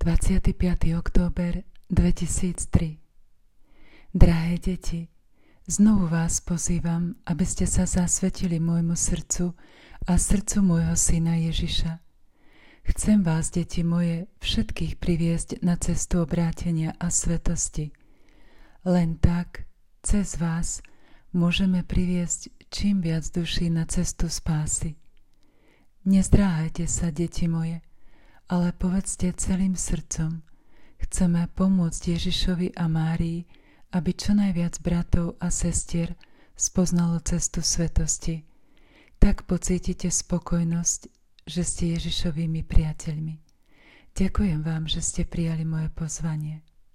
25. október 2003. Drahé deti, znovu vás pozývam, aby ste sa zasvetili môjmu srdcu a srdcu môjho syna Ježiša. Chcem vás, deti moje, všetkých priviesť na cestu obrátenia a svetosti. Len tak, cez vás, môžeme priviesť čím viac duší na cestu spásy. Nezdráhajte sa, deti moje, ale povedzte celým srdcom: chceme pomôcť Ježišovi a Márii, aby čo najviac bratov a sestier spoznalo cestu svetosti. Tak pocítite spokojnosť, že ste Ježišovými priateľmi. Ďakujem vám, že ste prijali moje pozvanie.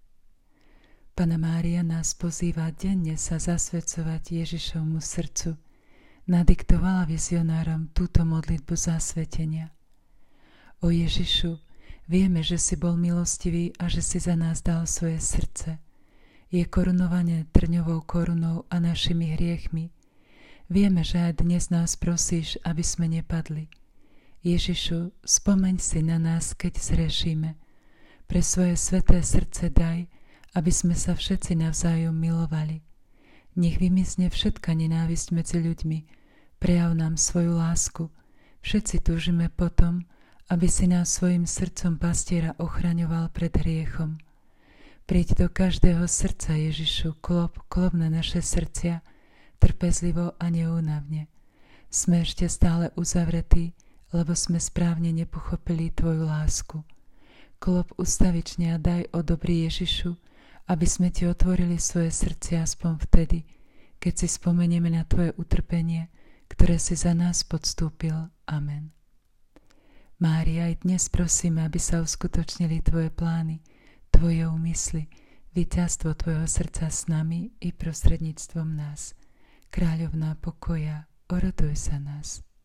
Panna Mária nás pozýva denne sa zasvedcovať Ježišovmu srdcu. Nadiktovala vizionárom túto modlitbu zasvetenia. O Ježišu, vieme, že si bol milostivý a že si za nás dal svoje srdce. Je korunované trňovou korunou a našimi hriechmi. Vieme, že aj dnes nás prosíš, aby sme nepadli. Ježišu, spomeň si na nás, keď zrešíme. Pre svoje sveté srdce daj, aby sme sa všetci navzájom milovali. Nech vymizne všetka nenávisť medzi ľuďmi. Prejav nám svoju lásku. Všetci túžime potom, aby si nás svojim srdcom pastiera ochraňoval pred hriechom. Príď do každého srdca, Ježišu, klop na naše srdcia, trpezlivo a neúnavne. Sme ešte stále uzavretí, lebo sme správne nepochopili Tvoju lásku. Klop ustavične a daj, o dobrý Ježišu, aby sme Ti otvorili svoje srdcia aspoň vtedy, keď si spomenieme na Tvoje utrpenie, ktoré si za nás podstúpil. Amen. Mária, aj dnes prosíme, aby sa uskutočnili Tvoje plány, Tvoje úmysly, víťazstvo Tvojho srdca s nami i prostredníctvom nás. Kráľovná pokoja, oroduj za nás.